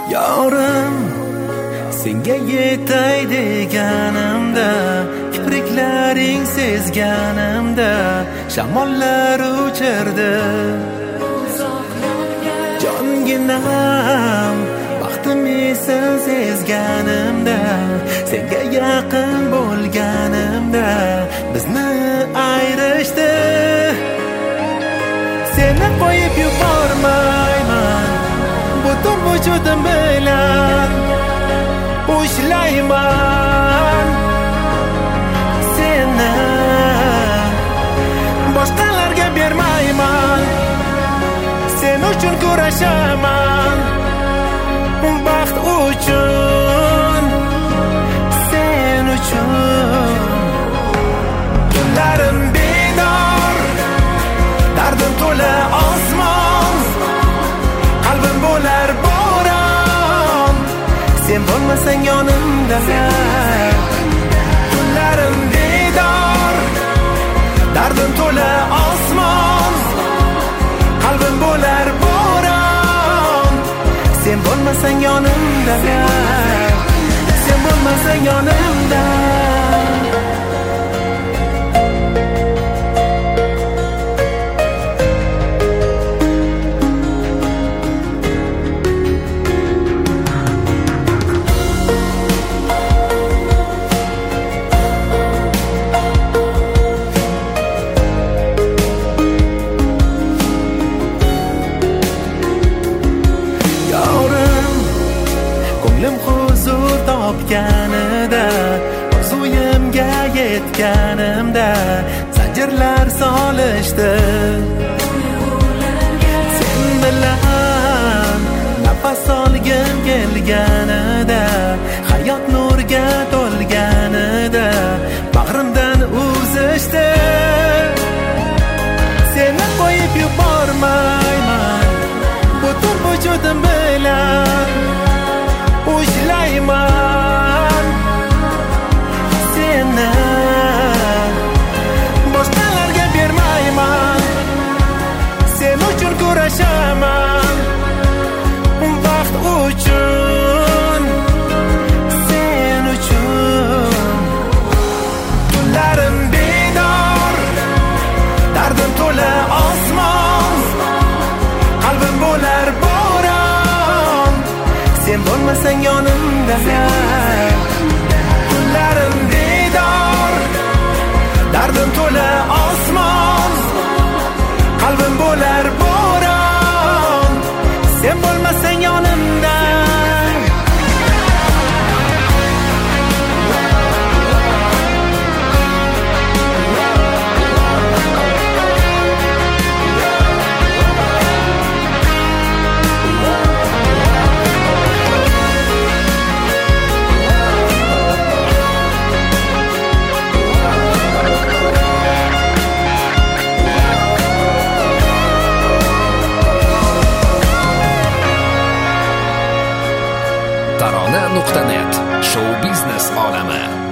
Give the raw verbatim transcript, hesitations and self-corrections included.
Yorim, senga yetay deganimda, kipriklaring sezganimda, shamollar uchirdi jonginam. Baxtim esin sezganimda, senga yaqin bo'lganimda, bizni ayrishdi. Seni qo'yib yubormayman, butun vujudim bilan ushlayman. Seni boshqalarga bermayman, sen uchun kurashaman. Baxt uchun, sen uchun. Tunlarim bedor, dardim to'la osmon, qalbim bo'lar bo'ron, sen bo'lmasang yonimda. Tunlarim bedor, dardim to'la osmon, qalbim bo'lar bo'ron, sen bo'lmasang yonimda. Sen bo'lmasang yonimda. Ko'nglim huzur topganida, orzuyimga yetganimda, zanjirlar solishdi. Sen bilan nafas olgim kelganida, hayot nurga to'lganida, bag'rimdan uzishdi. Seni qo'yib yubormayman, butun vujudim bilan ushlayman. Seni boshqalarga bermayman, sen uchun kurashaman. Baxt uchun, sen uchun. Tunlarim bedor, dardim to'la osmon, qalbim bo'lar bo'ron, sen bo'lmasang yonimda. Tunlarim bedor, dardim to'la osmon, qalbim bo'lar bo'ron, sen bo'lmasang yonimda. tarona nuqta net Show biznes olami.